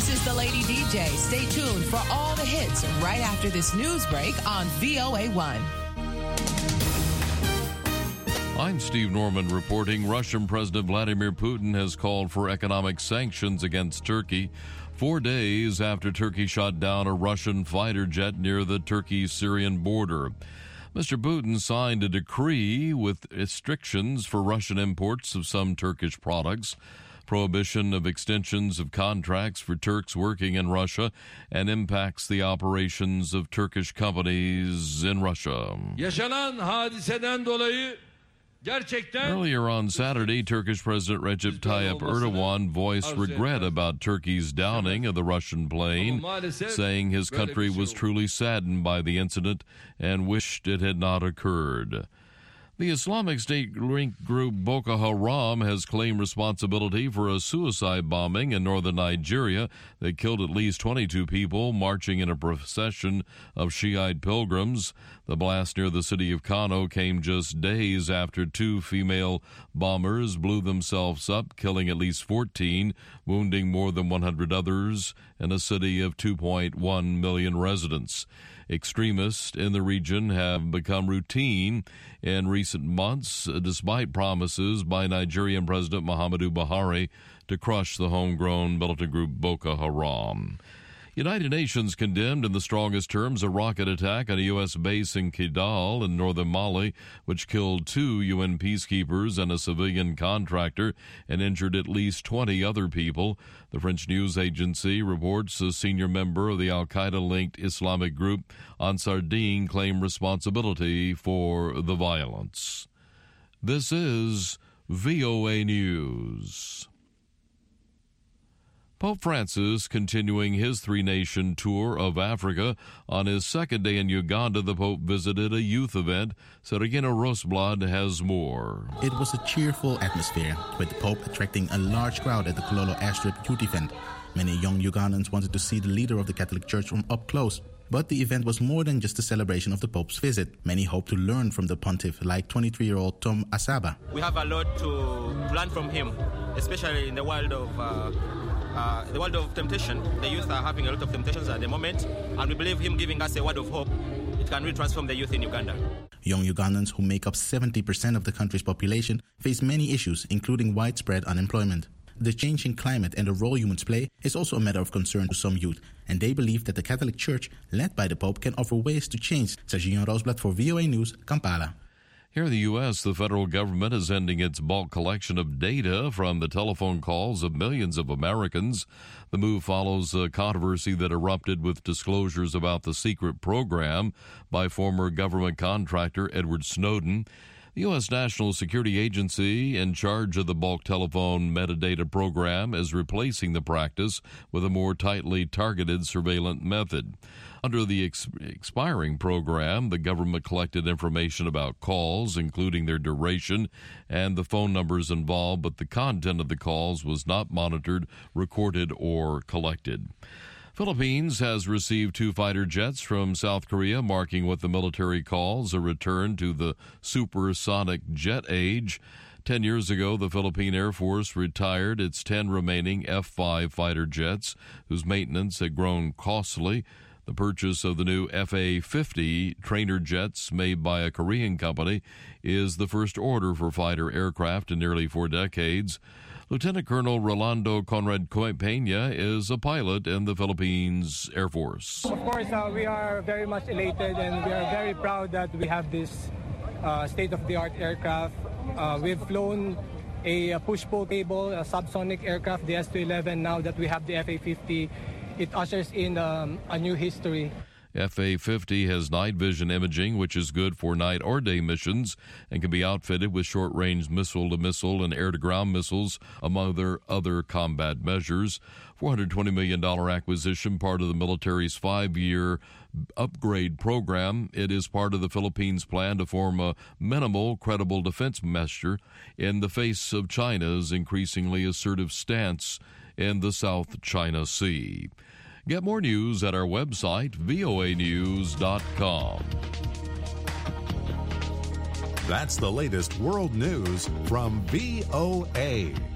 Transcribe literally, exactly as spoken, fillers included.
This is the Lady D J. Stay tuned for all the hits right after this news break on V O A one. I'm Steve Norman reporting Russian President Vladimir Putin has called for economic sanctions against Turkey four days after Turkey shot down a Russian fighter jet near the Turkey-Syrian border. Mister Putin signed a decree with restrictions for Russian imports of some Turkish products, prohibition of extensions of contracts for Turks working in Russia, and impacts the operations of Turkish companies in Russia. Yaşanan hadiseden dolayı Earlier on Saturday, Turkish President Recep Tayyip Erdogan voiced regret about Turkey's downing of the Russian plane, saying his country was truly saddened by the incident and wished it had not occurred. The Islamic State-linked group Boko Haram has claimed responsibility for a suicide bombing in northern Nigeria that killed at least twenty-two people marching in a procession of Shiite pilgrims. The blast near the city of Kano came just days after two female bombers blew themselves up, killing at least fourteen, wounding more than one hundred others in a city of two point one million residents. Extremists in the region have become routine in recent months, despite promises by Nigerian President Muhammadu Buhari to crush the homegrown militant group Boko Haram. United Nations condemned in the strongest terms a rocket attack on a U S base in Kidal in northern Mali, which killed two U N peacekeepers and a civilian contractor and injured at least twenty other people. The French news agency reports a senior member of the al-Qaeda-linked Islamic group Ansar Dine claimed responsibility for the violence. This is V O A News. Pope Francis continuing his three-nation tour of Africa. On his second day in Uganda, the Pope visited a youth event. Sergino Rosblad has more. It was a cheerful atmosphere, with the Pope attracting a large crowd at the Kololo Airstrip youth event. Many young Ugandans wanted to see the leader of the Catholic Church from up close. But the event was more than just a celebration of the Pope's visit. Many hoped to learn from the pontiff, like twenty-three-year-old Tom Asaba. We have a lot to learn from him, especially in the world of uh, uh, the world of temptation. The youth are having a lot of temptations at the moment, and we believe him giving us a word of hope. It can really transform the youth in Uganda. Young Ugandans, who make up seventy percent of the country's population, face many issues, including widespread unemployment. The changing climate and the role humans play is also a matter of concern to some youth, and they believe that the Catholic Church, led by the Pope, can offer ways to change. Sergino Rosblad for V O A News, Kampala. Here in the U S, the federal government is ending its bulk collection of data from the telephone calls of millions of Americans. The move follows a controversy that erupted with disclosures about the secret program by former government contractor Edward Snowden. The U S National Security Agency, in charge of the bulk telephone metadata program, is replacing the practice with a more tightly targeted surveillance method. Under the ex- expiring program, the government collected information about calls, including their duration and the phone numbers involved, but the content of the calls was not monitored, recorded, or collected. Philippines has received two fighter jets from South Korea, marking what the military calls a return to the supersonic jet age. Ten years ago, the Philippine Air Force retired its ten remaining F five fighter jets, whose maintenance had grown costly. The purchase of the new F A fifty trainer jets made by a Korean company is the first order for fighter aircraft in nearly four decades. Lieutenant Colonel Rolando Conrad Peña is a pilot in the Philippines Air Force. Of course, uh, we are very much elated and we are very proud that we have this uh, state-of-the-art aircraft. Uh, we've flown a, a push-pull cable, a subsonic aircraft, the S two eleven. Now that we have the F A fifty, it ushers in um, a new history. F A fifty has night vision imaging, which is good for night or day missions, and can be outfitted with short-range missile-to-missile and air-to-ground missiles, among other, other combat measures. four hundred twenty million dollars acquisition, part of the military's five-year upgrade program. It is part of the Philippines' plan to form a minimal, credible defense measure in the face of China's increasingly assertive stance in the South China Sea. Get more news at our website, V O A news dot com. That's the latest world news from V O A.